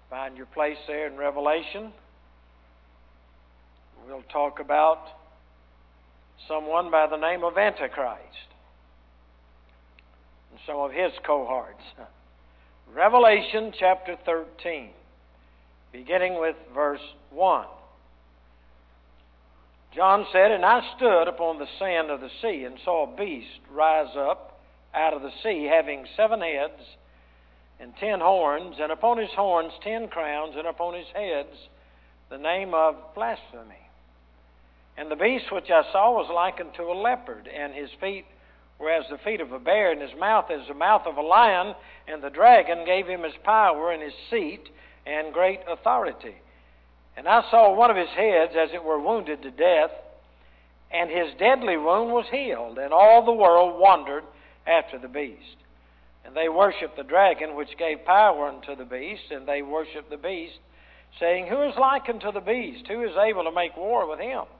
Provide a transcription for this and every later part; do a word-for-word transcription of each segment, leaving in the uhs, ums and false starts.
Find your place there in Revelation. We'll talk about someone by the name of Antichrist and some of his cohorts. Revelation chapter thirteen, beginning with verse one. John said, "And I stood upon the sand of the sea, and saw a beast rise up out of the sea, having seven heads and ten horns, and upon his horns ten crowns, and upon his heads the name of blasphemy. And the beast which I saw was likened to a leopard, and his feet were as the feet of a bear, and his mouth as the mouth of a lion. And the dragon gave him his power and his seat and great authority. And I saw one of his heads as it were wounded to death, and his deadly wound was healed, and all the world wondered after the beast. And they worshipped the dragon, which gave power unto the beast, and they worshipped the beast, saying, Who is like unto the beast? Who is able to make war with him?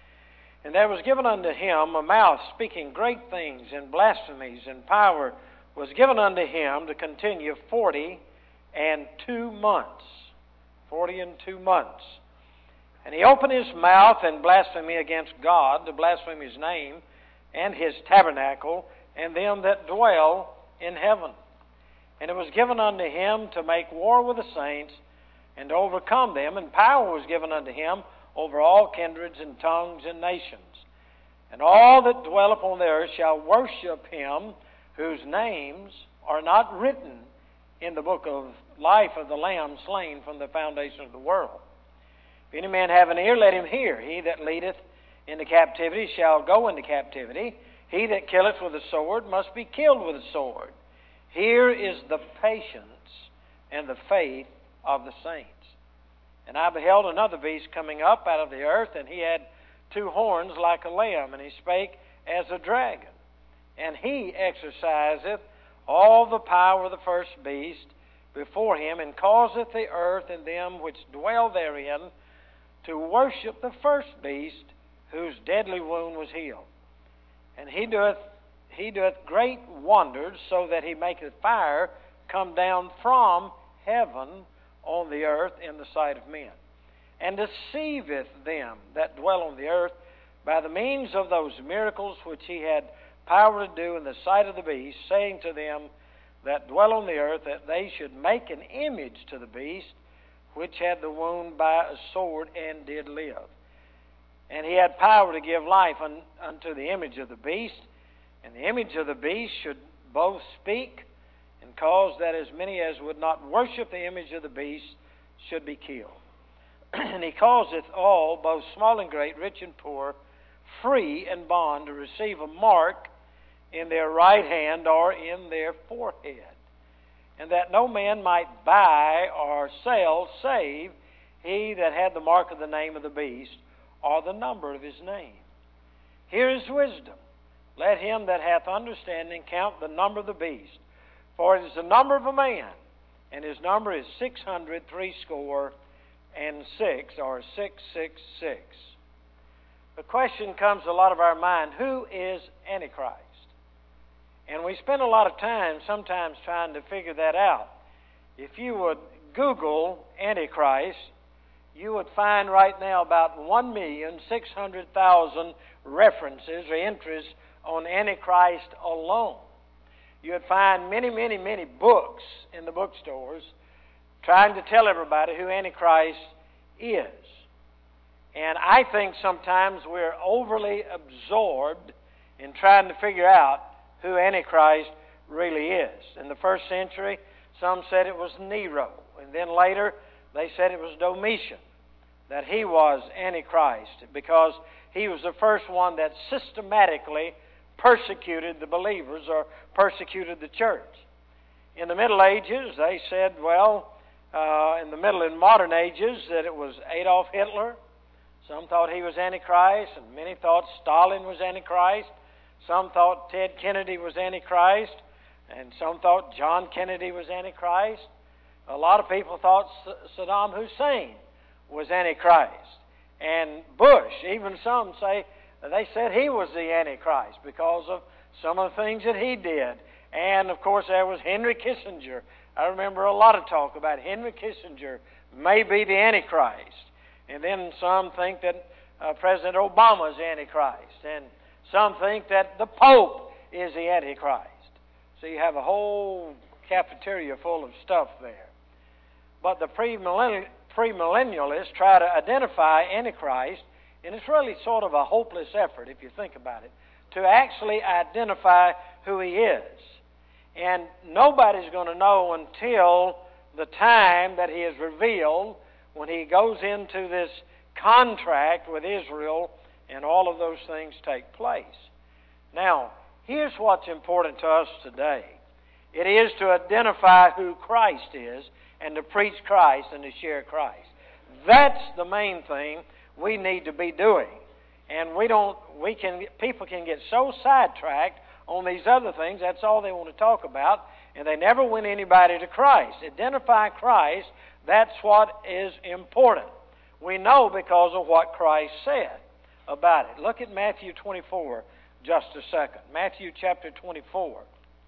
And there was given unto him a mouth speaking great things and blasphemies, and power was given unto him to continue forty and two months. Forty and two months. And he opened his mouth in blasphemy against God, to blaspheme his name and his tabernacle, and them that dwell in heaven. And it was given unto him to make war with the saints, and to overcome them, and power was given unto him over all kindreds and tongues and nations. And all that dwell upon the earth shall worship him, whose names are not written in the book of life of the Lamb slain from the foundation of the world. If any man have an ear, let him hear. He that leadeth into captivity shall go into captivity. He that killeth with a sword must be killed with a sword. Here is the patience and the faith of the saints. And I beheld another beast coming up out of the earth, and he had two horns like a lamb, and he spake as a dragon. And he exerciseth all the power of the first beast before him, and causeth the earth and them which dwell therein to worship the first beast, whose deadly wound was healed. And he doeth he doeth great wonders, so that he maketh fire come down from heaven on the earth in the sight of men, and deceiveth them that dwell on the earth by the means of those miracles which he had power to do in the sight of the beast, saying to them that dwell on the earth that they should make an image to the beast, which had the wound by a sword and did live. And he had power to give life un, unto the image of the beast, and the image of the beast should both speak, and cause that as many as would not worship the image of the beast should be killed. And he causeth all, both small and great, rich and poor, free and bond, to receive a mark in their right hand or in their forehead, and that no man might buy or sell save he that had the mark of the name of the beast or the number of his name. Here is wisdom. Let him that hath understanding count the number of the beast, for it is the number of a man, and his number is six hundred threescore and six, or six six six. The question comes to a lot of our mind, who is Antichrist? And we spend a lot of time sometimes trying to figure that out. If you would Google Antichrist, you would find right now about one million six hundred thousand references or entries on Antichrist alone. You would find many, many, many books in the bookstores trying to tell everybody who Antichrist is. And I think sometimes we're overly absorbed in trying to figure out who Antichrist really is. In the first century, some said it was Nero. And then later, they said it was Domitian, that he was Antichrist, because he was the first one that systematically persecuted the believers or persecuted the church. In the Middle Ages, they said, well, uh, in the Middle and Modern Ages, that it was Adolf Hitler. Some thought he was Antichrist, and many thought Stalin was Antichrist. Some thought Ted Kennedy was Antichrist, and some thought John Kennedy was Antichrist. A lot of people thought Saddam Hussein was Antichrist. And Bush, even some say, they said he was the Antichrist because of some of the things that he did. And, of course, there was Henry Kissinger, I remember a lot of talk about Henry Kissinger may be the Antichrist. And then some think that uh, President Obama is the Antichrist. And some think that the Pope is the Antichrist. So you have a whole cafeteria full of stuff there. But the premillennialists try to identify Antichrist, and it's really sort of a hopeless effort, if you think about it, to actually identify who he is. And nobody's going to know until the time that he is revealed, when he goes into this contract with Israel and all of those things take place. Now, here's what's important to us today. It is to identify who Christ is and to preach Christ and to share Christ. That's the main thing we need to be doing. And we don't, we can, people can get so sidetracked on these other things, that's all they want to talk about, and they never win anybody to Christ. Identify Christ, that's what is important. We know because of what Christ said about it. Look at Matthew twenty-four just a second. Matthew chapter twenty-four.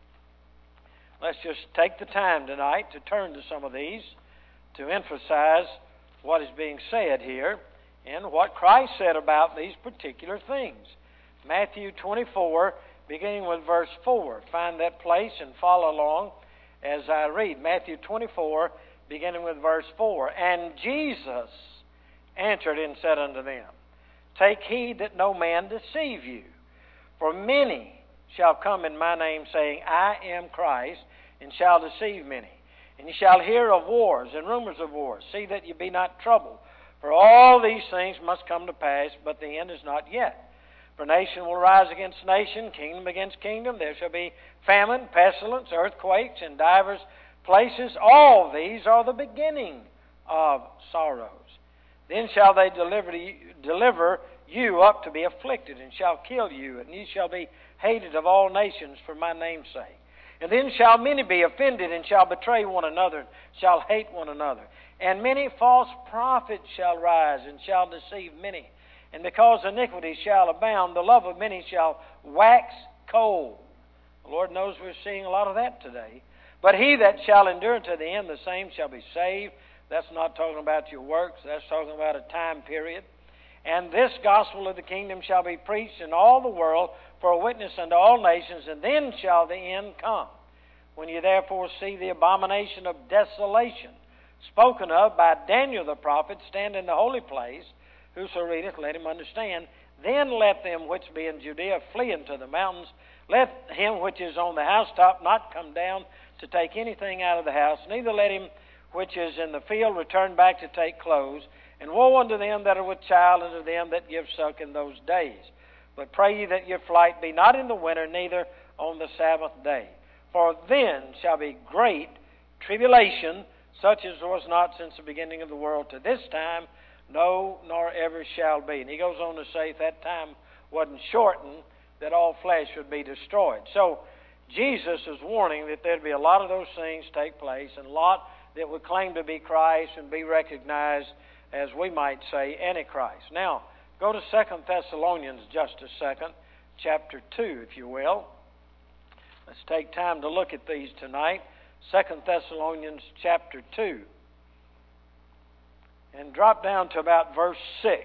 Let's just take the time tonight to turn to some of these to emphasize what is being said here and what Christ said about these particular things. Matthew twenty-four, beginning with verse four. Find that place and follow along as I read. Matthew twenty-four, beginning with verse four. And Jesus answered and said unto them, Take heed that no man deceive you. For many shall come in my name, saying, I am Christ, and shall deceive many. And ye shall hear of wars and rumors of wars. See that ye be not troubled. For all these things must come to pass, but the end is not yet. For nation will rise against nation, kingdom against kingdom. There shall be famine, pestilence, earthquakes, in divers places. All these are the beginning of sorrows. Then shall they deliver you, deliver you up to be afflicted, and shall kill you, and ye shall be hated of all nations for my name's sake. And then shall many be offended, and shall betray one another, and shall hate one another. And many false prophets shall rise, and shall deceive many. And because iniquity shall abound, the love of many shall wax cold. The Lord knows we're seeing a lot of that today. But he that shall endure to the end, the same shall be saved. That's not talking about your works. That's talking about a time period. And this gospel of the kingdom shall be preached in all the world for a witness unto all nations, and then shall the end come. When you therefore see the abomination of desolation spoken of by Daniel the prophet stand in the holy place, whoso readeth, let him understand. Then let them which be in Judea flee into the mountains. Let him which is on the housetop not come down to take anything out of the house, neither let him which is in the field return back to take clothes. And woe unto them that are with child, and to them that give suck in those days. But pray ye that your flight be not in the winter, neither on the Sabbath day. For then shall be great tribulation, such as was not since the beginning of the world to this time, no, nor ever shall be. And he goes on to say, if that time wasn't shortened, that all flesh would be destroyed. So Jesus is warning that there'd be a lot of those things take place, and a lot that would claim to be Christ and be recognized as, we might say, Antichrist. Now, go to Second Thessalonians just a second, chapter two, if you will. Let's take time to look at these tonight. Second Thessalonians chapter two. And drop down to about verse six.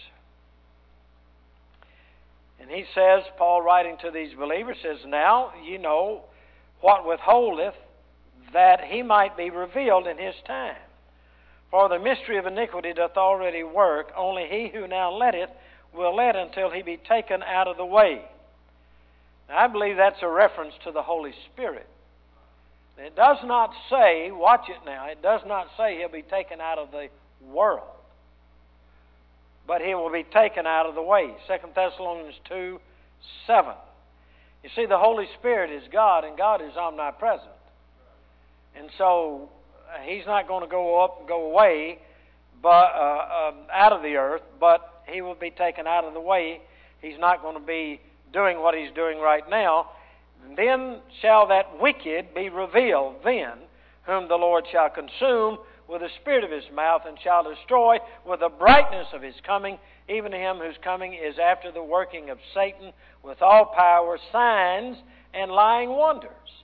And he says, Paul writing to these believers says, Now ye know what withholdeth, that he might be revealed in his time. For the mystery of iniquity doth already work, only he who now letteth will let until he be taken out of the way. Now, I believe that's a reference to the Holy Spirit. It does not say, watch it now, it does not say he'll be taken out of the world, but he will be taken out of the way. Second Thessalonians two, seven. You see, the Holy Spirit is God, and God is omnipresent. And so, he's not going to go up and go away but, uh, um, out of the earth, but he will be taken out of the way. He's not going to be doing what he's doing right now. And then shall that wicked be revealed, then, whom the Lord shall consume with the spirit of his mouth, and shall destroy with the brightness of his coming, even him whose coming is after the working of Satan with all power, signs, and lying wonders.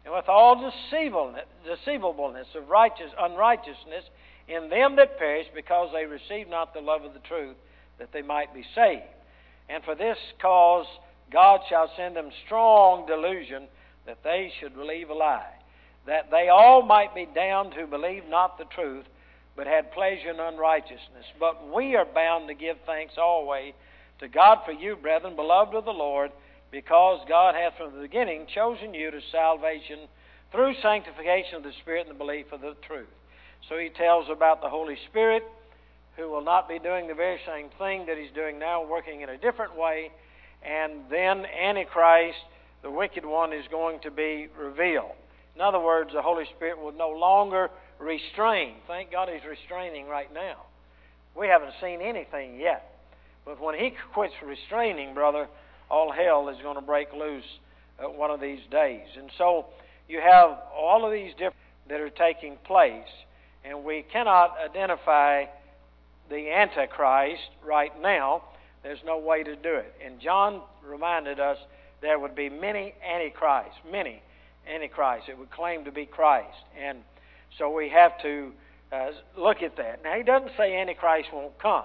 and with all deceivableness, deceivableness of righteous, unrighteousness in them that perish, because they receive not the love of the truth, that they might be saved. And for this cause God shall send them strong delusion, that they should believe a lie, that they all might be damned who believe not the truth, but had pleasure in unrighteousness. But we are bound to give thanks always to God for you, brethren, beloved of the Lord, because God hath from the beginning chosen you to salvation through sanctification of the Spirit and the belief of the truth. So he tells about the Holy Spirit, who will not be doing the very same thing that he's doing now, working in a different way. And then Antichrist, the wicked one, is going to be revealed. In other words, the Holy Spirit will no longer restrain. Thank God he's restraining right now. We haven't seen anything yet. But when he quits restraining, brother, all hell is going to break loose uh, one of these days. And so you have all of these different that are taking place, and we cannot identify the Antichrist right now. There's no way to do it. And John reminded us there would be many Antichrists, many Antichrists. It would claim to be Christ. And so we have to uh, look at that. Now, he doesn't say Antichrist won't come.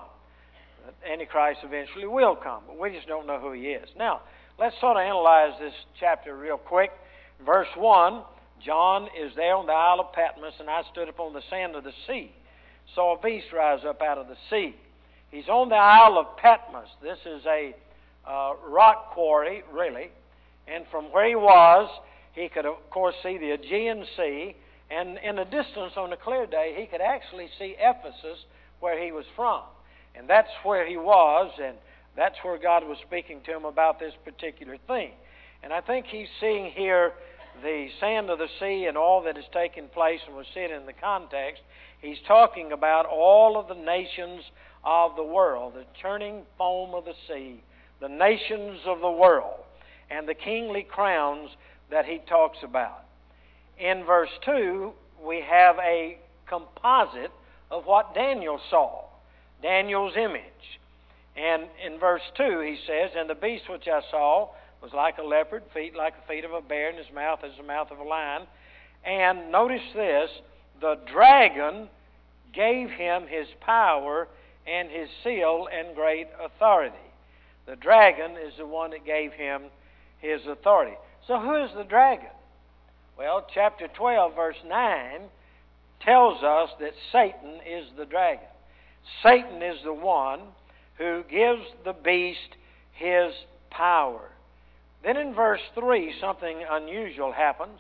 Antichrist eventually will come, but we just don't know who he is. Now, let's sort of analyze this chapter real quick. Verse one, John is there on the Isle of Patmos, and I stood upon the sand of the sea, saw a beast rise up out of the sea. He's on the Isle of Patmos. This is a uh, rock quarry, really, and from where he was, he could, of course, see the Aegean Sea, and in the distance on a clear day, he could actually see Ephesus, where he was from. And that's where he was, and that's where God was speaking to him about this particular thing. And I think he's seeing here the sand of the sea and all that has taken place, and we'll see it in the context. He's talking about all of the nations of the world, the churning foam of the sea, the nations of the world, and the kingly crowns that he talks about. In verse two, we have a composite of what Daniel saw. Daniel's image. And in verse two he says, and the beast which I saw was like a leopard, feet like the feet of a bear, and his mouth as the mouth of a lion. And notice this, the dragon gave him his power and his seal and great authority. The dragon is the one that gave him his authority. So who is the dragon? Well, chapter twelve, verse nine tells us that Satan is the dragon. Satan is the one who gives the beast his power. Then in verse three, something unusual happens.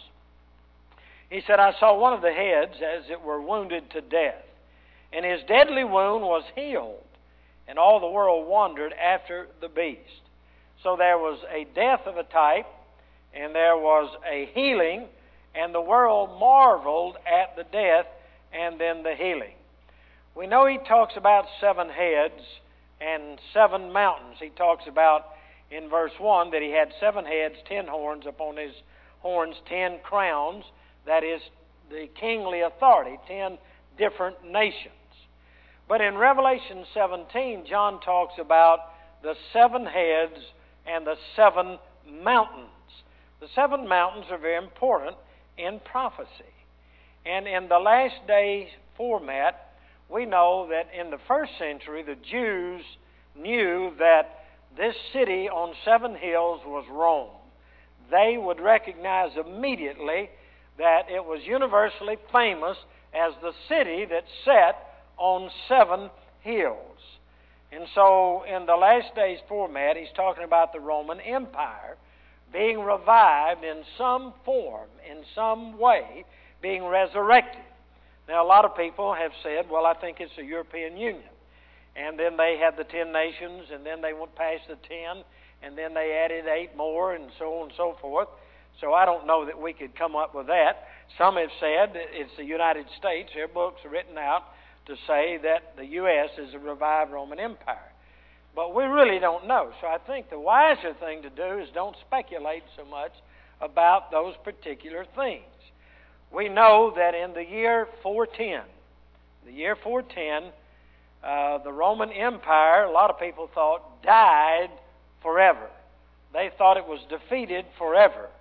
He said, I saw one of the heads as it were wounded to death, and his deadly wound was healed, and all the world wondered after the beast. So there was a death of a type, and there was a healing, and the world marveled at the death and then the healing. We know he talks about seven heads and seven mountains. He talks about in verse one that he had seven heads, ten horns, upon his horns ten crowns. That is the kingly authority, ten different nations. But in Revelation seventeen, John talks about the seven heads and the seven mountains. The seven mountains are very important in prophecy. And in the last day format, we know that in the first century, the Jews knew that this city on seven hills was Rome. They would recognize immediately that it was universally famous as the city that sat on seven hills. And so in the last days format, he's talking about the Roman Empire being revived in some form, in some way, being resurrected. Now, a lot of people have said, well, I think it's the European Union. And then they had the ten nations, and then they went past the ten, and then they added eight more, and so on and so forth. So I don't know that we could come up with that. Some have said that it's the United States. Their books are written out to say that the U S is a revived Roman Empire. But we really don't know. So I think the wiser thing to do is don't speculate so much about those particular things. We know that in the year four ten, the year four ten, uh, the Roman Empire, a lot of people thought, died forever. They thought it was defeated forever.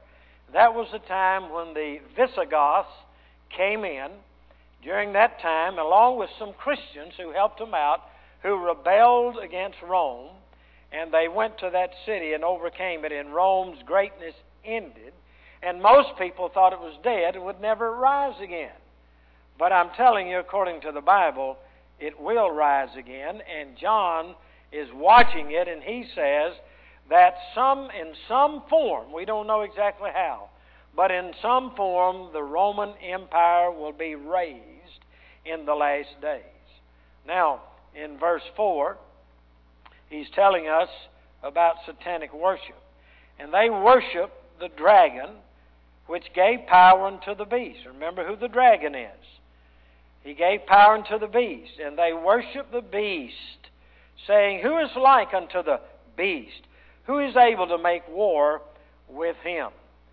That was the time when the Visigoths came in. During that time, along with some Christians who helped them out, who rebelled against Rome, and they went to that city and overcame it, and Rome's greatness ended. And most people thought it was dead and would never rise again. But I'm telling you, according to the Bible, it will rise again. And John is watching it, and he says that some, in some form, we don't know exactly how, but in some form the Roman Empire will be raised in the last days. Now, in verse four, he's telling us about satanic worship. And they worship the dragon, which gave power unto the beast. Remember who the dragon is. He gave power unto the beast. And they worship the beast, saying, Who is like unto the beast? Who is able to make war with him?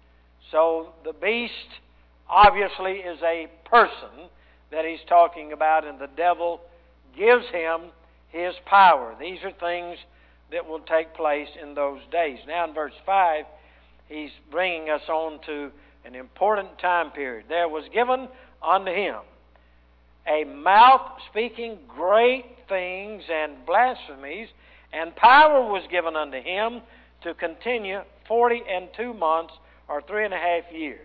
So the beast obviously is a person that he's talking about, and the devil gives him his power. These are things that will take place in those days. Now in verse five, he's bringing us on to an important time period. There was given unto him a mouth speaking great things and blasphemies, and power was given unto him to continue forty and two months, or three and a half years.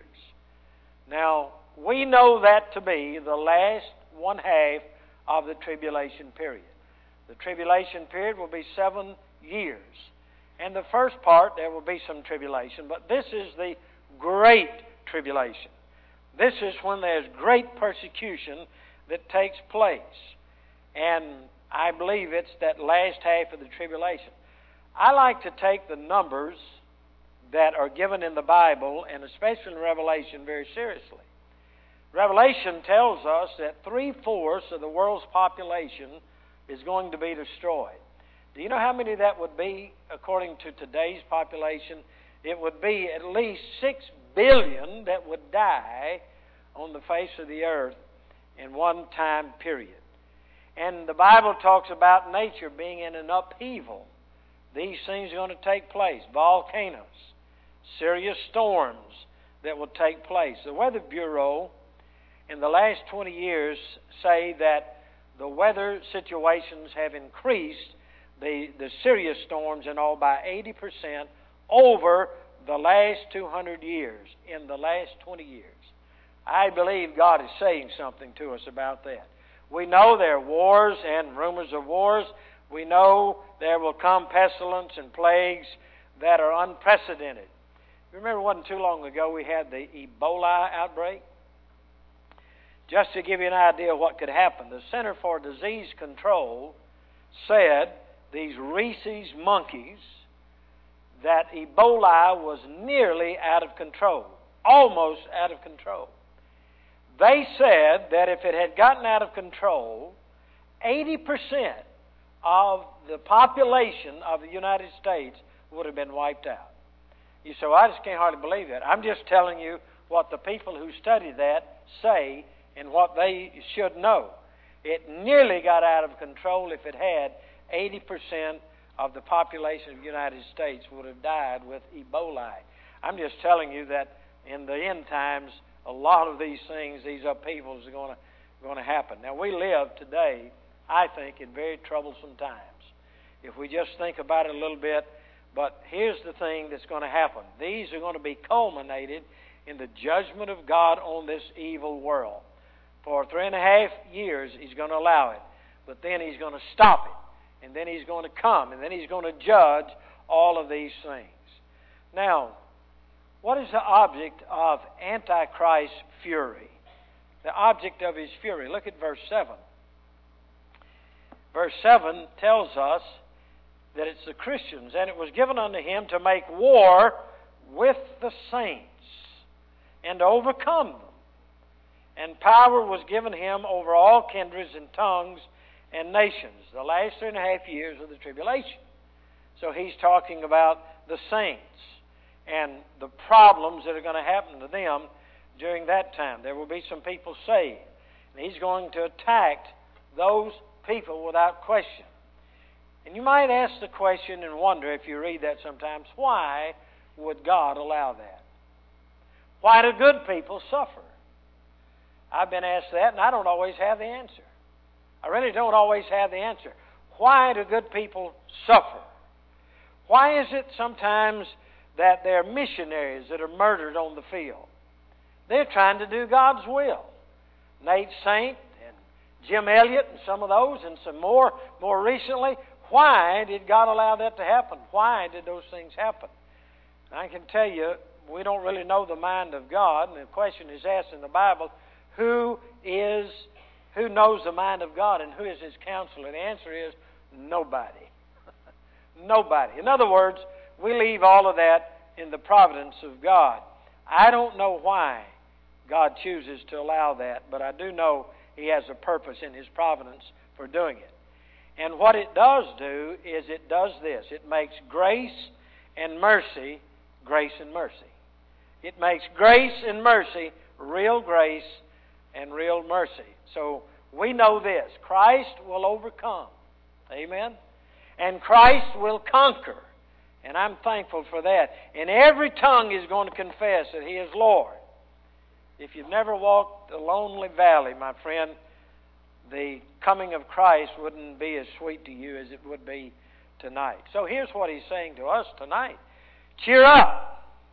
Now, we know that to be the last one half of the tribulation period. The tribulation period will be seven years. And the first part, there will be some tribulation, but this is the great tribulation. This is when there's great persecution that takes place. And I believe it's that last half of the tribulation. I like to take the numbers that are given in the Bible, and especially in Revelation, very seriously. Revelation tells us that three-fourths of the world's population is going to be destroyed. Do you know how many that would be according to today's population? It would be at least six billion that would die on the face of the earth in one time period. And the Bible talks about nature being in an upheaval. These things are going to take place. Volcanoes, serious storms that will take place. The Weather Bureau in the last twenty years say that the weather situations have increased, the, the serious storms and all, by eighty percent over the last two hundred years, in the last twenty years. I believe God is saying something to us about that. We know there are wars and rumors of wars. We know there will come pestilence and plagues that are unprecedented. Remember, it wasn't too long ago we had the Ebola outbreak? Just to give you an idea of what could happen, the Center for Disease Control said these rhesus monkeys, that Ebola was nearly out of control, almost out of control. They said that if it had gotten out of control, eighty percent of the population of the United States would have been wiped out. You say, well, I just can't hardly believe that. I'm just telling you what the people who study that say and what they should know. It nearly got out of control. If it had, eighty percent of the population of the United States would have died with Ebola. I'm just telling you that in the end times, a lot of these things, these upheavals are going to, going to happen. Now, we live today, I think, in very troublesome times. If we just think about it a little bit, but here's the thing that's going to happen. These are going to be culminated in the judgment of God on this evil world. For three and a half years, He's going to allow it. But then He's going to stop it. And then He's going to come. And then He's going to judge all of these things. Now, what is the object of Antichrist's fury? The object of his fury. Look at verse seven. Verse seven tells us that it's the Christians. And it was given unto him to make war with the saints and to overcome them. And power was given him over all kindreds and tongues and nations. The last three and a half years of the tribulation. So he's talking about the saints and the problems that are going to happen to them during that time. There will be some people saved. And he's going to attack those people without question. And you might ask the question and wonder, if you read that sometimes, why would God allow that? Why do good people suffer? I've been asked that, and I don't always have the answer. I really don't always have the answer. Why do good people suffer? Why is it sometimes that there are missionaries that are murdered on the field? They're trying to do God's will. Nate Saint and Jim Elliott and some of those and some more more recently. Why did God allow that to happen? Why did those things happen? And I can tell you, we don't really know the mind of God, and the question is asked in the Bible, who is who knows the mind of God and who is His counselor? The answer is nobody. Nobody. In other words, we leave all of that in the providence of God. I don't know why God chooses to allow that, but I do know He has a purpose in His providence for doing it. And what it does do is it does this. It makes grace and mercy grace and mercy. It makes grace and mercy real grace and real mercy. So we know this. Christ will overcome. Amen? And Christ will conquer. And I'm thankful for that. And every tongue is going to confess that He is Lord. If you've never walked a lonely valley, my friend, the coming of Christ wouldn't be as sweet to you as it would be tonight. So here's what He's saying to us tonight. Cheer up.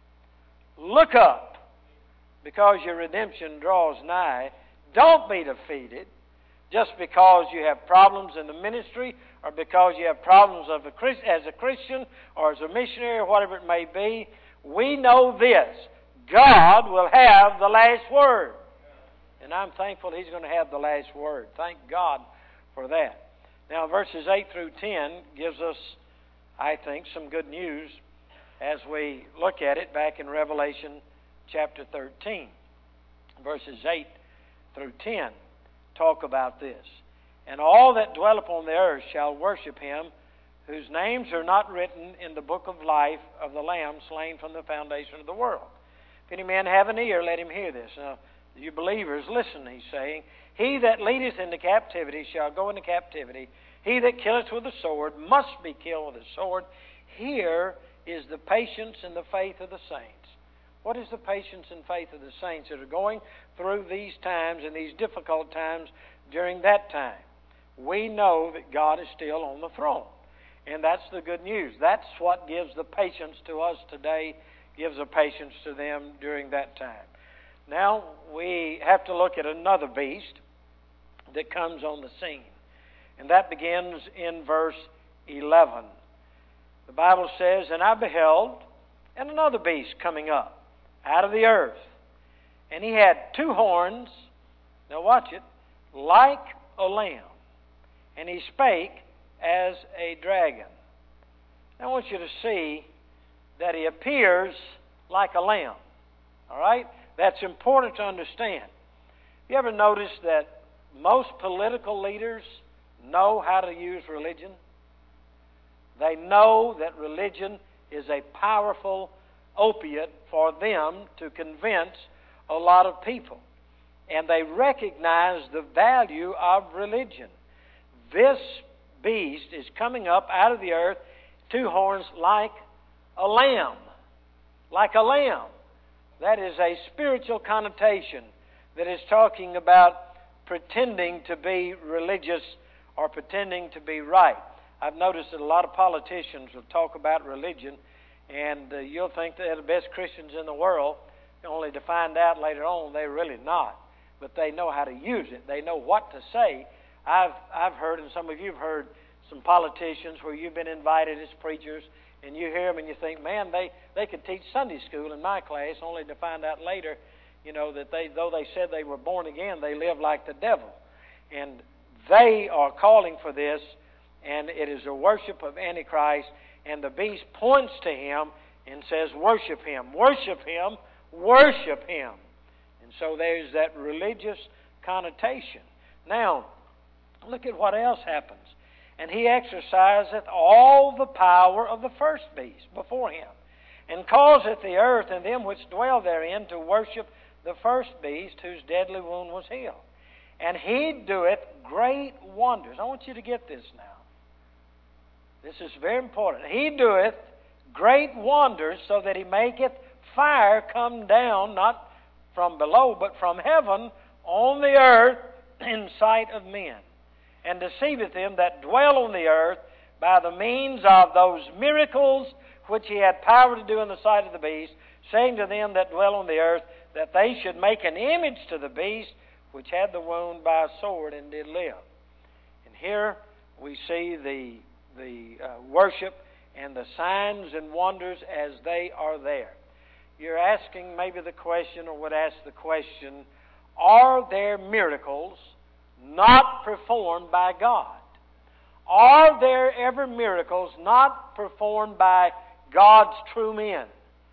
Look up. Because your redemption draws nigh. Don't be defeated just because you have problems in the ministry or because you have problems of a, as a Christian or as a missionary or whatever it may be. We know this. God will have the last word. And I'm thankful He's going to have the last word. Thank God for that. Now, verses eight through ten gives us, I think, some good news as we look at it back in Revelation chapter thirteen. Verses eight through ten talk about this. And all that dwell upon the earth shall worship Him, whose names are not written in the book of life of the Lamb slain from the foundation of the world. If any man have an ear, let him hear this. Now, you believers, listen, He's saying, He that leadeth into captivity shall go into captivity. He that killeth with the sword must be killed with the sword. Here is the patience and the faith of the saints. What is the patience and faith of the saints that are going through these times and these difficult times during that time? We know that God is still on the throne. And that's the good news. That's what gives the patience to us today, gives the patience to them during that time. Now, we have to look at another beast that comes on the scene. And that begins in verse eleven. The Bible says, And I beheld, and another beast coming up out of the earth. And he had two horns, now watch it, like a lamb. And he spake as a dragon. Now I want you to see that he appears like a lamb. All right? That's important to understand. You ever notice that most political leaders know how to use religion? They know that religion is a powerful opiate for them to convince a lot of people. And they recognize the value of religion. This beast is coming up out of the earth, two horns like a lamb. Like a lamb. That is a spiritual connotation that is talking about pretending to be religious or pretending to be right. I've noticed that a lot of politicians will talk about religion, and uh, you'll think they're the best Christians in the world, only to find out later on they're really not. But they know how to use it. They know what to say. I've I've heard, and some of you have heard, some politicians where you've been invited as preachers, and you hear them and you think, man, they, they could teach Sunday school in my class, only to find out later, you know, that they though they said they were born again, they live like the devil. And they are calling for this, and it is a worship of Antichrist, and the beast points to him and says, worship him, worship him, worship him. And so there's that religious connotation. Now, look at what else happens. And he exerciseth all the power of the first beast before him, and causeth the earth and them which dwell therein to worship the first beast, whose deadly wound was healed. And he doeth great wonders. I want you to get this now. This is very important. He doeth great wonders, so that he maketh fire come down, not from below, but from heaven on the earth in sight of men, and deceiveth them that dwell on the earth by the means of those miracles which he had power to do in the sight of the beast, saying to them that dwell on the earth that they should make an image to the beast which had the wound by a sword and did live. And here we see the, the uh, worship and the signs and wonders as they are there. You're asking maybe the question, or would ask the question, are there miracles not performed by God? Are there ever miracles not performed by God's true men?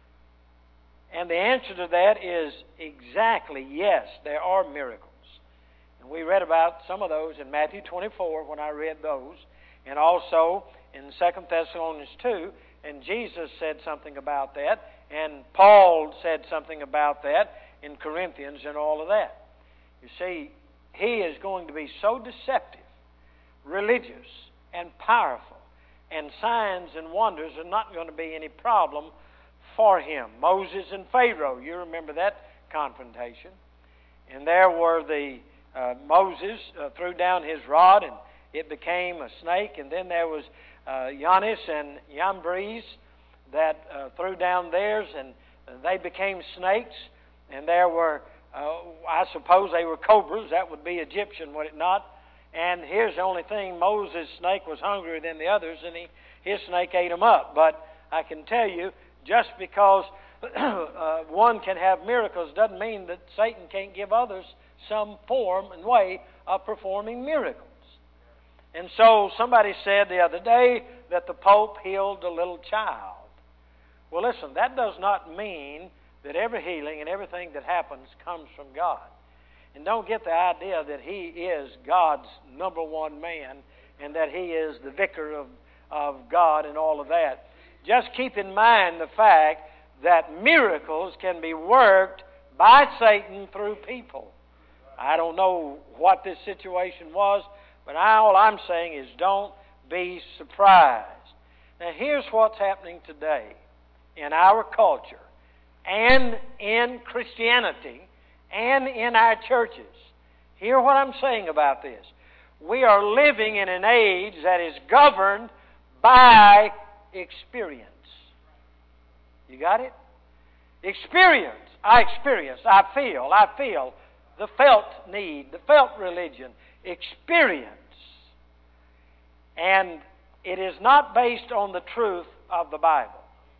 And the answer to that is exactly yes, there are miracles. And we read about some of those in Matthew twenty-four when I read those, and also in Second Thessalonians two, and Jesus said something about that, and Paul said something about that in Corinthians and all of that. You see, he is going to be so deceptive, religious, and powerful, and signs and wonders are not going to be any problem for him. Moses and Pharaoh, you remember that confrontation. And there were the, uh, Moses uh, threw down his rod and it became a snake, and then there was uh, Jannes and Jambres that uh, threw down theirs, and they became snakes, and there were, uh, I suppose they were cobras. That would be Egyptian, would it not? And here's the only thing, Moses' snake was hungrier than the others, and he, his snake ate them up. But I can tell you, just because uh, one can have miracles doesn't mean that Satan can't give others some form and way of performing miracles. And so somebody said the other day that the Pope healed a little child. Well, listen, that does not mean that every healing and everything that happens comes from God. And don't get the idea that he is God's number one man and that he is the vicar of, of God and all of that. Just keep in mind the fact that miracles can be worked by Satan through people. I don't know what this situation was, but all I'm saying is don't be surprised. Now here's what's happening today in our culture and in Christianity and in our churches. Hear what I'm saying about this. We are living in an age that is governed by experience. You got it? Experience. I experience. I feel. I feel. The felt need. The felt religion. Experience. And it is not based on the truth of the Bible.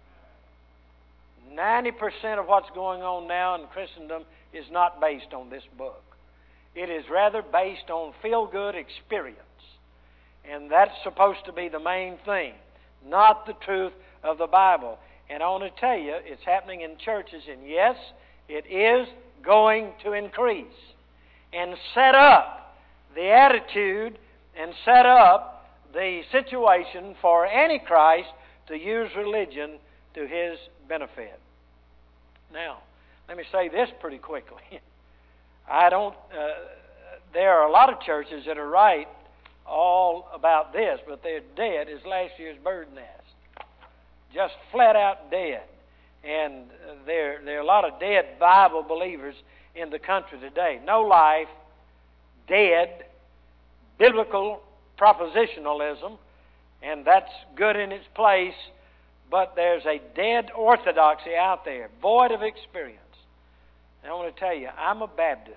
ninety percent of what's going on now in Christendom is not based on this book. It is rather based on feel-good experience. And that's supposed to be the main thing, not the truth of the Bible. And I want to tell you, it's happening in churches, and yes, it is going to increase. And set up the attitude and set up the situation for Antichrist to use religion to his benefit. Now, let me say this pretty quickly. I don't, uh, there are a lot of churches that are right all about this, but they're dead as last year's bird nest. Just flat out dead. And there, there are a lot of dead Bible believers in the country today. No life, dead, biblical propositionalism, and that's good in its place, but there's a dead orthodoxy out there, void of experience. And I want to tell you, I'm a Baptist.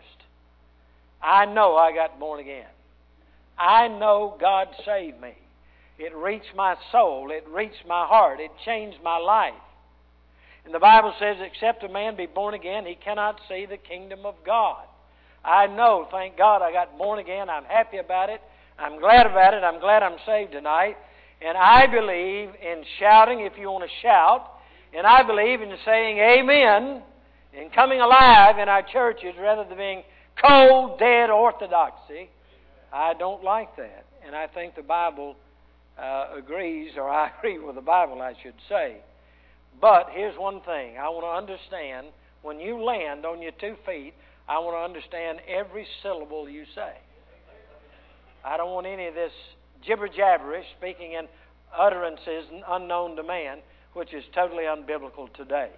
I know I got born again. I know God saved me. It reached my soul. It reached my heart. It changed my life. And the Bible says, except a man be born again, he cannot see the kingdom of God. I know, thank God, I got born again. I'm happy about it. I'm glad about it. I'm glad I'm saved tonight. And I believe in shouting, if you want to shout. And I believe in saying amen and coming alive in our churches rather than being cold, dead orthodoxy. I don't like that. And I think the Bible uh, agrees, or I agree with the Bible, I should say. But here's one thing. I want to understand, when you land on your two feet, I want to understand every syllable you say. I don't want any of this jibber-jabberish, speaking in utterances unknown to man, which is totally unbiblical today.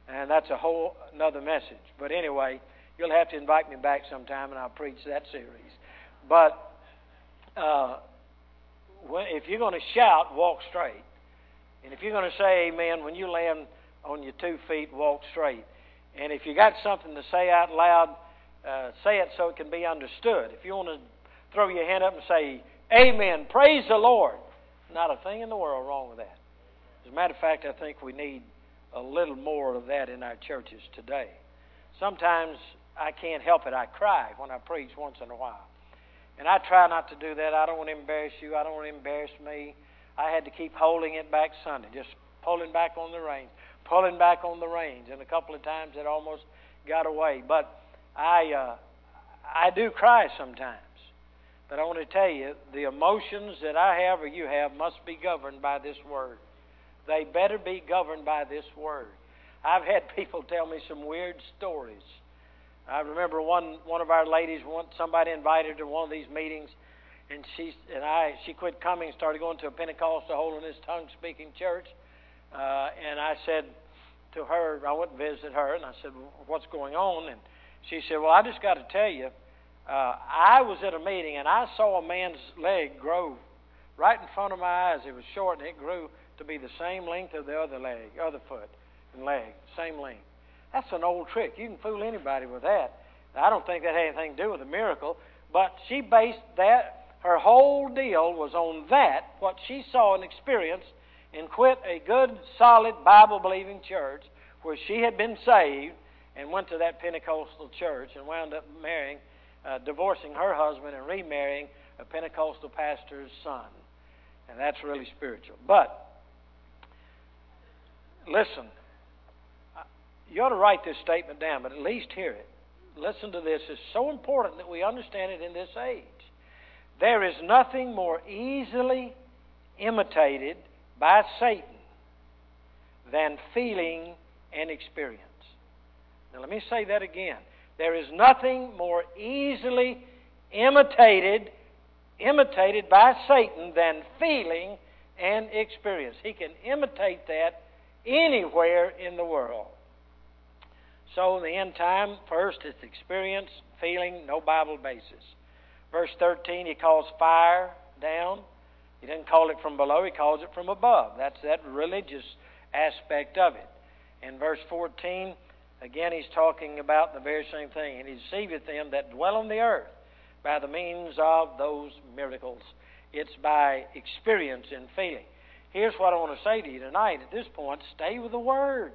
And that's a whole another message. But anyway, you'll have to invite me back sometime and I'll preach that series. But uh, if you're going to shout, walk straight. And if you're going to say amen, when you land on your two feet, walk straight. And if you got something to say out loud, uh, say it so it can be understood. If you want to throw your hand up and say, amen, praise the Lord, not a thing in the world wrong with that. As a matter of fact, I think we need a little more of that in our churches today. Sometimes I can't help it. I cry when I preach once in a while. And I try not to do that. I don't want to embarrass you. I don't want to embarrass me. I had to keep holding it back Sunday, just pulling back on the reins, pulling back on the reins. And a couple of times it almost got away. But I, uh, I do cry sometimes. But I want to tell you, the emotions that I have or you have must be governed by this Word. They better be governed by this Word. I've had people tell me some weird stories. I remember one one of our ladies, one, somebody invited her to one of these meetings, and she and I she quit coming and started going to a Pentecostal holiness tongue-speaking church. Uh, and I said to her, I went and visited her, and I said, well, what's going on? And she said, well, I just got to tell you, uh, I was at a meeting, and I saw a man's leg grow right in front of my eyes. It was short, and it grew to be the same length of the other leg, other foot and leg, same length. That's an old trick. You can fool anybody with that. Now, I don't think that had anything to do with a miracle, but she based that, her whole deal was on that, what she saw and experienced, and quit a good, solid, Bible-believing church where she had been saved and went to that Pentecostal church and wound up marrying, uh, divorcing her husband and remarrying a Pentecostal pastor's son. And that's really spiritual. But listen, you ought to write this statement down, but at least hear it. Listen to this. It's so important that we understand it in this age. There is nothing more easily imitated by Satan than feeling and experience. Now let me say that again. There is nothing more easily imitated, imitated by Satan than feeling and experience. He can imitate that anywhere in the world. So in the end time, first it's experience, feeling, no Bible basis. Verse thirteen, he calls fire down. He doesn't call it from below, he calls it from above. That's that religious aspect of it. In verse fourteen, again he's talking about the very same thing. And he deceiveth them that dwell on the earth by the means of those miracles. It's by experience and feeling. Here's what I want to say to you tonight. At this point, stay with the Word.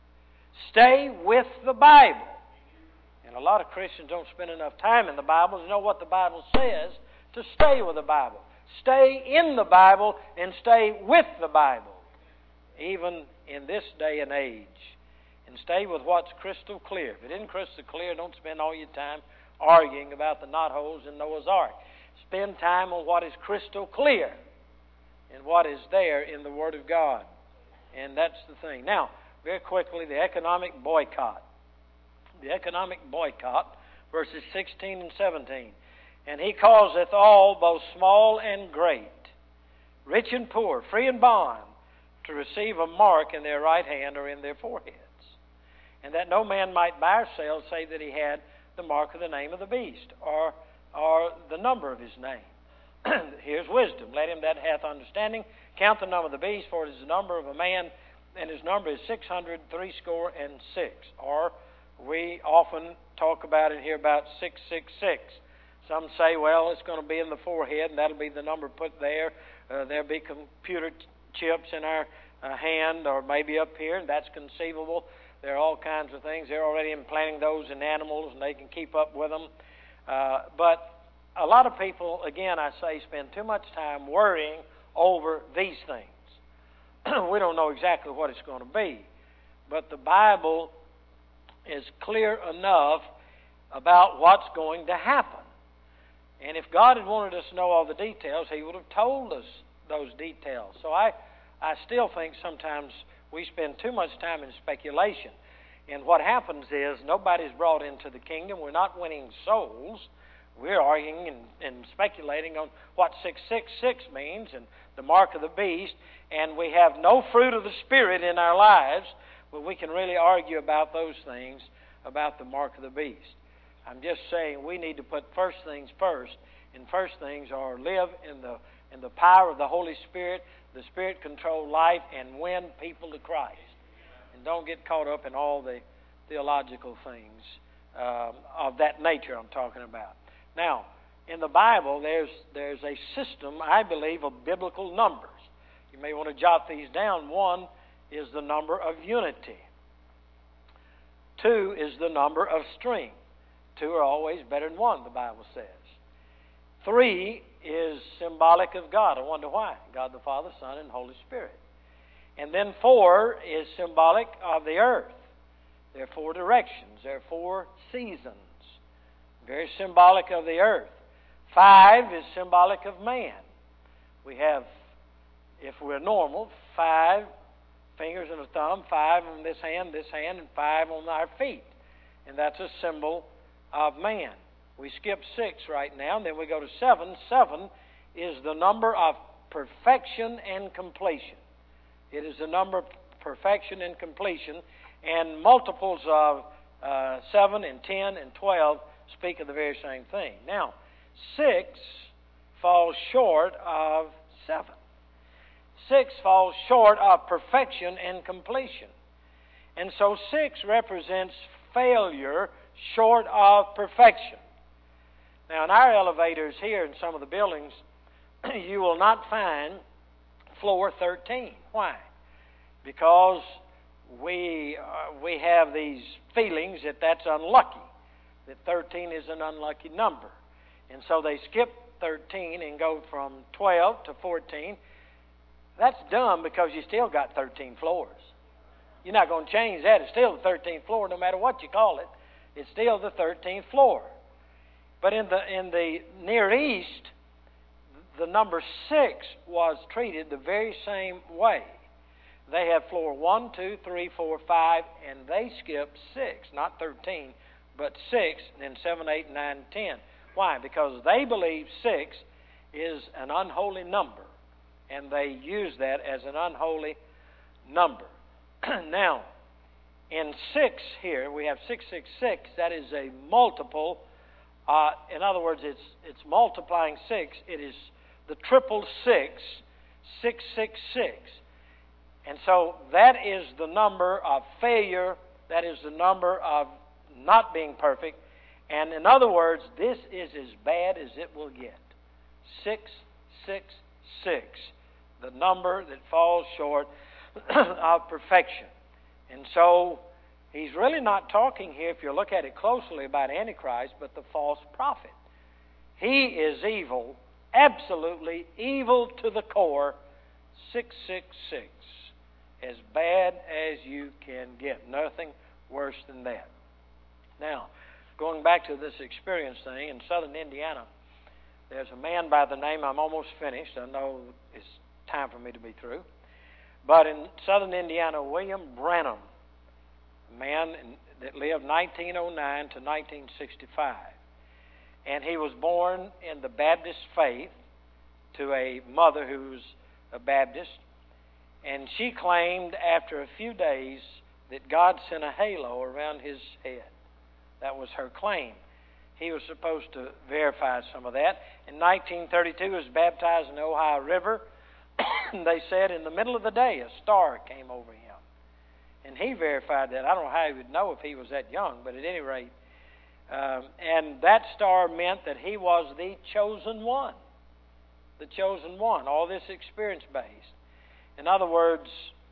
Stay with the Bible. And a lot of Christians don't spend enough time in the Bible to know what the Bible says to stay with the Bible. Stay in the Bible and stay with the Bible, even in this day and age. And stay with what's crystal clear. If it isn't crystal clear, don't spend all your time arguing about the knotholes in Noah's Ark. Spend time on what is crystal clear and what is there in the Word of God. And that's the thing. Now, very quickly, the economic boycott. The economic boycott, verses sixteen and seventeen. And he causeth all, both small and great, rich and poor, free and bond, to receive a mark in their right hand or in their foreheads. And that no man might buy or sell, save that he had the mark of the name of the beast, or, or the number of his name. Here's wisdom. Let him that hath understanding count the number of the beast, for it is the number of a man, and his number is six hundred threescore and six. Or we often talk about it here about six six six. Some say, well, it's going to be in the forehead, and that'll be the number put there. Uh, there'll be computer chips in our uh, hand, or maybe up here, and that's conceivable. There are all kinds of things. They're already implanting those in animals, and they can keep up with them. Uh, but a lot of people, again, I say, spend too much time worrying over these things. We don't know exactly what it's going to be. But the Bible is clear enough about what's going to happen. And if God had wanted us to know all the details, He would have told us those details. So I, I still think sometimes we spend too much time in speculation. And what happens is nobody's brought into the kingdom. We're not winning souls. We're arguing and, and speculating on what six six six means and the mark of the beast. And we have no fruit of the Spirit in our lives. but we can really argue about those things, about the mark of the beast. I'm just saying we need to put first things first, and first things are live in the in the power of the Holy Spirit, the Spirit-controlled life, and win people to Christ. And don't get caught up in all the theological things um, of that nature I'm talking about. Now, in the Bible, there's there's a system, I believe, of biblical numbers. You may want to jot these down. One is the number of unity. Two is the number of strength. Two are always better than one, the Bible says. Three is symbolic of God. I wonder why. God the Father, Son, and Holy Spirit. And then four is symbolic of the earth. There are four directions. There are four seasons. Very symbolic of the earth. Five is symbolic of man. We have, if we're normal, five fingers and a thumb, five on this hand, this hand, and five on our feet. And that's a symbol of man. We skip six right now, and then we go to seven. Seven is the number of perfection and completion. It is the number of perfection and completion, and multiples of uh, seven and ten and twelve speak of the very same thing. Now, six falls short of seven. Six falls short of perfection and completion. And so six represents failure short of perfection. Now, in our elevators here in some of the buildings, you will not find floor thirteen. Why? Because we uh, we have these feelings that that's unlucky, that thirteen is an unlucky number. And so they skip thirteen and go from twelve to fourteen. That's dumb because you still got thirteen floors. You're not going to change that. It's still the thirteenth floor no matter what you call it. It's still the thirteenth floor. But in the in the Near East, the number six was treated the very same way. They have floor one, two, three, four, five, and they skip six, not thirteen, but six, and then seven, eight, nine, and ten. Why? Because they believe six is an unholy number, and they use that as an unholy number. Now, in six here, we have six six six. That is a multiple. Uh, in other words, it's it's multiplying six. It is the triple six, six six six. And so that is the number of failure. That is the number of not being perfect. And in other words, this is as bad as it will get. six six six, the number that falls short of perfection. And so he's really not talking here, if you look at it closely, about Antichrist, but the false prophet. He is evil, absolutely evil to the core, six six six. As bad as you can get. Nothing worse than that. Now, going back to this experience thing, in southern Indiana, there's a man by the name, I'm almost finished, I know it's time for me to be through, but in southern Indiana, William Branham, a man that lived nineteen oh nine to nineteen sixty-five, and he was born in the Baptist faith to a mother who was a Baptist, and she claimed after a few days that God sent a halo around his head. That was her claim. He was supposed to verify some of that. In nineteen thirty-two, he was baptized in the Ohio River. They said in the middle of the day, a star came over him. And he verified that. I don't know how he would know if he was that young, but at any rate. Um, and that star meant that he was the chosen one. The chosen one. All this experience-based. In other words,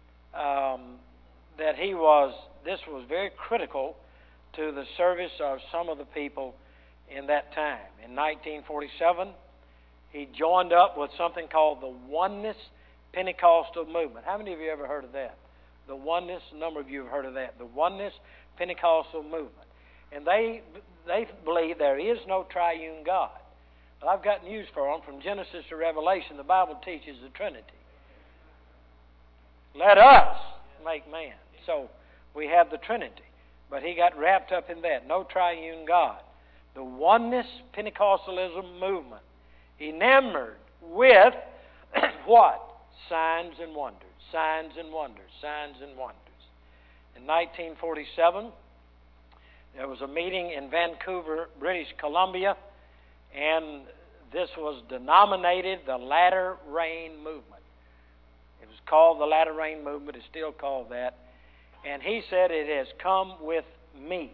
um, that he was, this was very critical to the service of some of the people in that time. In nineteen forty-seven, he joined up with something called the Oneness Pentecostal Movement. How many of you ever heard of that? The Oneness, a number of you have heard of that. The Oneness Pentecostal Movement. And they they believe there is no triune God. Well, I've got news for them. From Genesis to Revelation, the Bible teaches the Trinity. Let us make man. So we have the Trinity. But he got wrapped up in that. No triune God. The Oneness Pentecostalism movement. Enamored with what? Signs and wonders. Signs and wonders. Signs and wonders. In nineteen forty-seven, there was a meeting in Vancouver, British Columbia, and this was denominated the Latter Rain Movement. It was called the Latter Rain Movement. It's still called that. And he said it has come with me.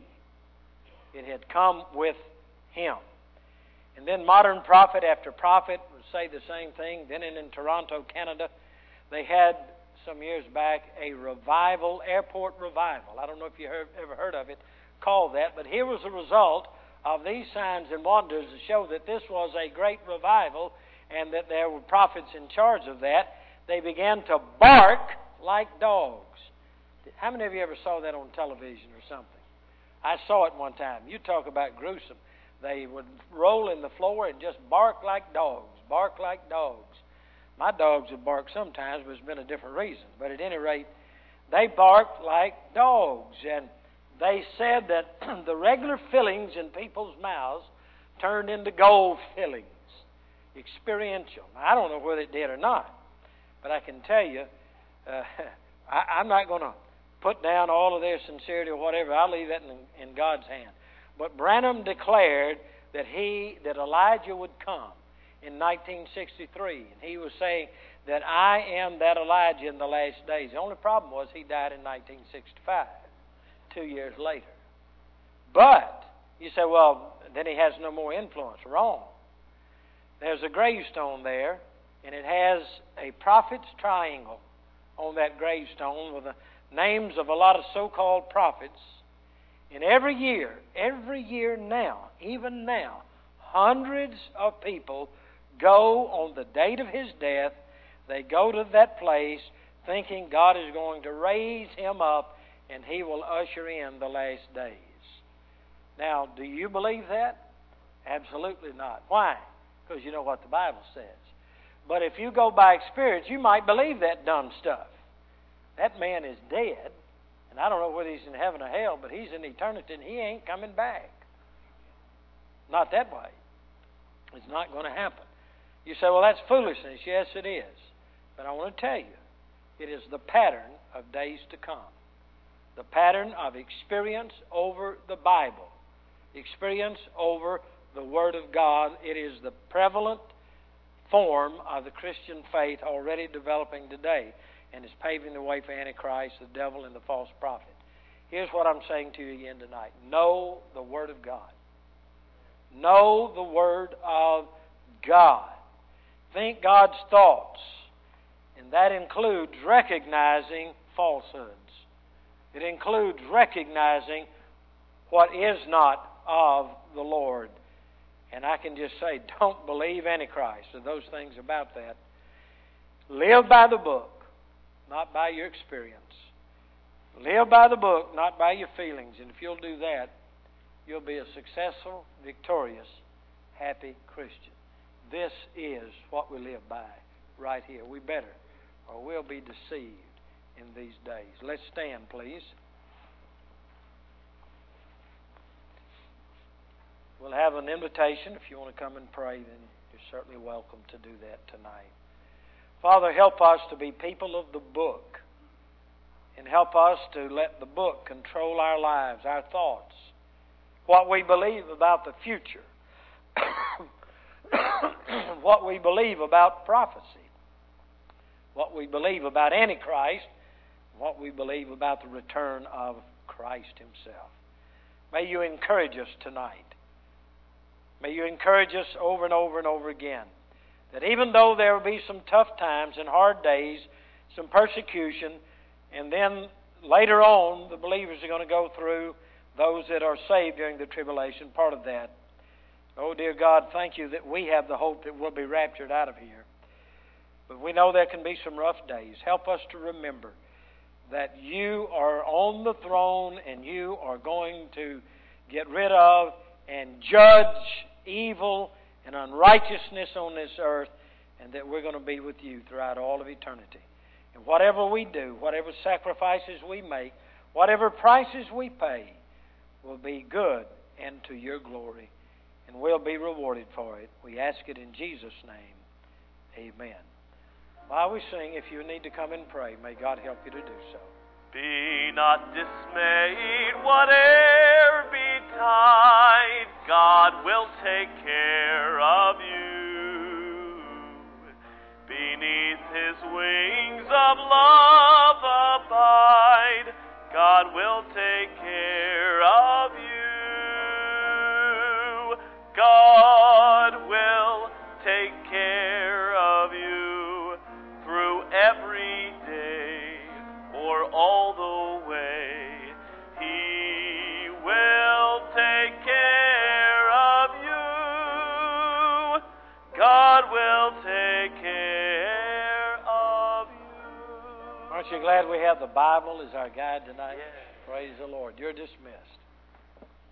It had come with him. And then modern prophet after prophet would say the same thing. Then in, in Toronto, Canada, they had some years back a revival, airport revival. I don't know if you heard, ever heard of it called that, but here was the result of these signs and wonders to show that this was a great revival and that there were prophets in charge of that. They began to bark like dogs. How many of you ever saw that on television or something? I saw it one time. You talk about gruesome. They would roll in the floor and just bark like dogs, bark like dogs. My dogs would bark sometimes, but it's been a different reason. But at any rate, they barked like dogs. And they said that the regular fillings in people's mouths turned into gold fillings, experiential. Now, I don't know whether it did or not, but I can tell you, uh, I, I'm not going to put down all of their sincerity or whatever. I'll leave that in, in God's hand. But Branham declared that he, that Elijah would come in nineteen sixty-three. And he was saying that I am that Elijah in the last days. The only problem was he died in nineteen sixty-five, two years later. But, you say, well, then he has no more influence. Wrong. There's a gravestone there, and it has a prophet's triangle on that gravestone with the names of a lot of so-called prophets. And every year, every year now, even now, hundreds of people go on the date of his death. They go to that place thinking God is going to raise him up and he will usher in the last days. Now, do you believe that? Absolutely not. Why? Because you know what the Bible says. But if you go by experience, you might believe that dumb stuff. That man is dead. And I don't know whether he's in heaven or hell, but he's in eternity and he ain't coming back. Not that way. It's not going to happen. You say, well, that's foolishness. Yes, it is. But I want to tell you, it is the pattern of days to come. The pattern of experience over the Bible. Experience over the Word of God. It is the prevalent form of the Christian faith already developing today, and is paving the way for Antichrist, the devil, and the false prophet. Here's what I'm saying to you again tonight. Know the Word of God. Know the Word of God. Think God's thoughts. And that includes recognizing falsehoods. It includes recognizing what is not of the Lord. And I can just say, don't believe Antichrist or those things about that. Live by the book, not by your experience. Live by the book, not by your feelings. And if you'll do that, you'll be a successful, victorious, happy Christian. This is what we live by right here. We better, or we'll be deceived in these days. Let's stand, please. We'll have an invitation. If you want to come and pray, then you're certainly welcome to do that tonight. Father, help us to be people of the book, and help us to let the book control our lives, our thoughts, what we believe about the future, what we believe about prophecy, what we believe about Antichrist, what we believe about the return of Christ himself. May you encourage us tonight. May you encourage us over and over and over again that even though there will be some tough times and hard days, some persecution, and then later on the believers are going to go through those that are saved during the tribulation, part of that. Oh, dear God, thank you that we have the hope that we'll be raptured out of here. But we know there can be some rough days. Help us to remember that you are on the throne and you are going to get rid of and judge evil and unrighteousness on this earth, and that we're going to be with you throughout all of eternity. And whatever we do, whatever sacrifices we make, whatever prices we pay, will be good and to your glory, and we'll be rewarded for it. We ask it in Jesus' name. Amen. While we sing, if you need to come and pray, may God help you to do so. Be not dismayed, whate'er betide, God will take care of you. Beneath His wings of love abide, God will take care of you. God will take care of you through every day or all the way. He will take care of you. God will take care of you. Aren't you glad we have the Bible as our guide tonight? Yes. Praise the Lord. You're dismissed.